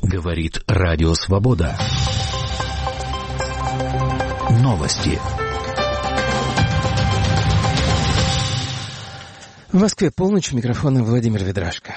Говорит Радио Свобода. Новости. В Москве полночь, у микрофона Владимир Ведрашко.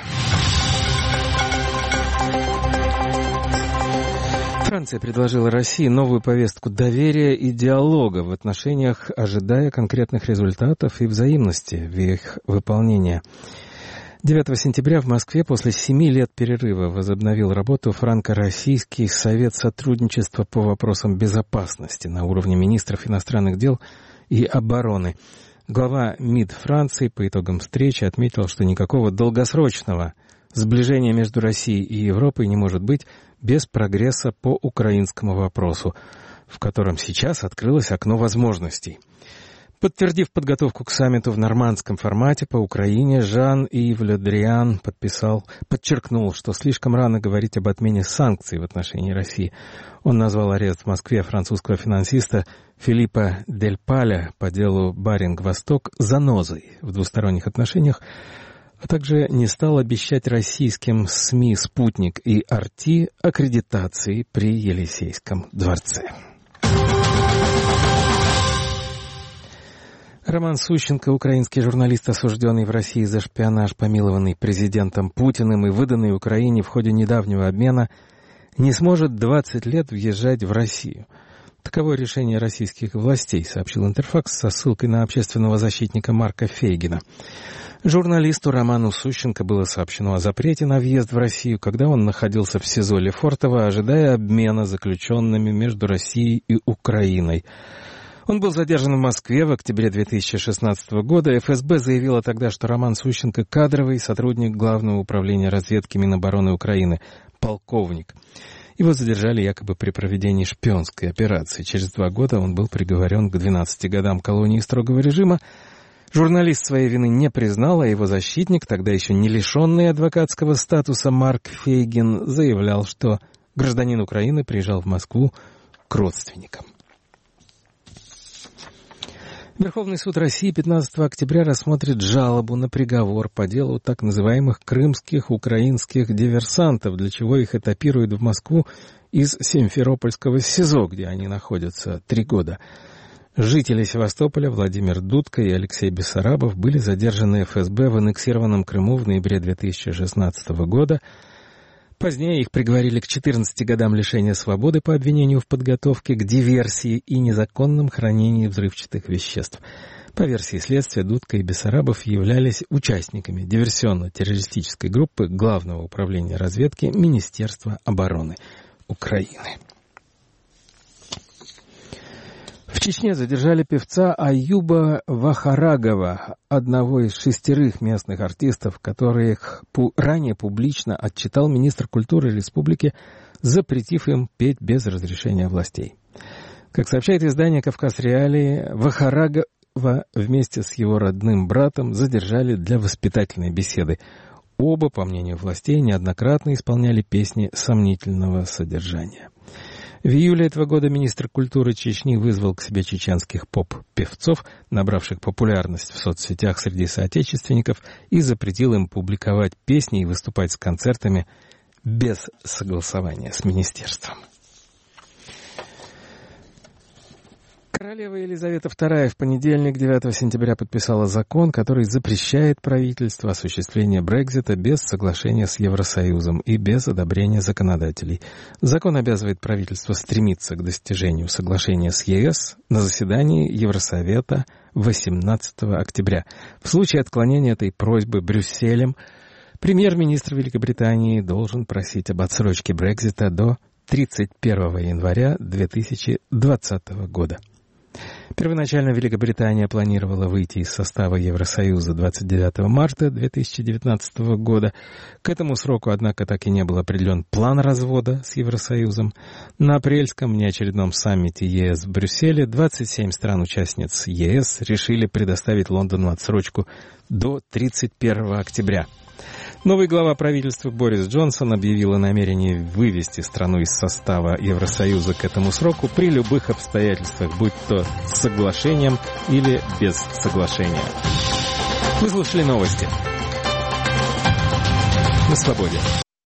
Франция предложила России новую повестку доверия и диалога в отношениях, ожидая конкретных результатов и взаимности в их выполнении. 9 сентября в Москве после 7 лет перерыва возобновил работу Франко-Российский совет сотрудничества по вопросам безопасности на уровне министров иностранных дел и обороны. Глава МИД Франции по итогам встречи отметил, что никакого долгосрочного сближения между Россией и Европой не может быть без прогресса по украинскому вопросу, в котором сейчас открылось окно возможностей. Подтвердив подготовку к саммиту в нормандском формате по Украине, Жан-Ив Ле Дриан подчеркнул, что слишком рано говорить об отмене санкций в отношении России. Он назвал арест в Москве французского финансиста Филиппа Дель Паля по делу Баринг-Восток занозой в двусторонних отношениях, а также не стал обещать российским СМИ «Спутник» и «Арти» аккредитации при Елисейском дворце. Роман Сущенко, украинский журналист, осужденный в России за шпионаж, помилованный президентом Путиным и выданный Украине в ходе недавнего обмена, не сможет 20 лет въезжать в Россию. Таково решение российских властей, сообщил Интерфакс со ссылкой на общественного защитника Марка Фейгина. Журналисту Роману Сущенко было сообщено о запрете на въезд в Россию, когда он находился в СИЗО Лефортово, ожидая обмена заключенными между Россией и Украиной. Он был задержан в Москве в октябре 2016 года. ФСБ заявила тогда, что Роман Сущенко – кадровый сотрудник Главного управления разведки Минобороны Украины, полковник. Его задержали якобы при проведении шпионской операции. Через 2 года он был приговорен к 12 годам колонии строгого режима. Журналист своей вины не признал, а его защитник, тогда еще не лишенный адвокатского статуса Марк Фейгин, заявлял, что гражданин Украины приезжал в Москву к родственникам. Верховный суд России 15 октября рассмотрит жалобу на приговор по делу так называемых крымских украинских диверсантов, для чего их этапируют в Москву из Симферопольского СИЗО, где они находятся 3 года. Жители Севастополя Владимир Дудко и Алексей Бессарабов были задержаны ФСБ в аннексированном Крыму в ноябре 2016 года. Позднее их приговорили к 14 годам лишения свободы по обвинению в подготовке к диверсии и незаконном хранении взрывчатых веществ. По версии следствия, Дудко и Бессарабов являлись участниками диверсионно-террористической группы Главного управления разведки Министерства обороны Украины. В Чечне задержали певца Аюба Вахарагова, одного из 6 местных артистов, которых ранее публично отчитал министр культуры республики, запретив им петь без разрешения властей. Как сообщает издание «Кавказ Реалии», Вахарагова вместе с его родным братом задержали для воспитательной беседы. Оба, по мнению властей, неоднократно исполняли песни сомнительного содержания. В июле этого года министр культуры Чечни вызвал к себе чеченских поп-певцов, набравших популярность в соцсетях среди соотечественников, и запретил им публиковать песни и выступать с концертами без согласования с министерством. Королева Елизавета II в понедельник, 9 сентября, подписала закон, который запрещает правительству осуществление Брексита без соглашения с Евросоюзом и без одобрения законодателей. Закон обязывает правительство стремиться к достижению соглашения с ЕС на заседании Евросовета 18 октября. В случае отклонения этой просьбы Брюсселем, премьер-министр Великобритании должен просить об отсрочке Брексита до 31 января 2020 года. Первоначально Великобритания планировала выйти из состава Евросоюза 29 марта 2019 года. К этому сроку, однако, так и не был определен план развода с Евросоюзом. На апрельском внеочередном саммите ЕС в Брюсселе 27 стран-участниц ЕС решили предоставить Лондону отсрочку до 31 октября. Новый глава правительства Борис Джонсон объявил о намерении вывести страну из состава Евросоюза к этому сроку при любых обстоятельствах, будь то с соглашением или без соглашения. Вы слушали новости. На свободе.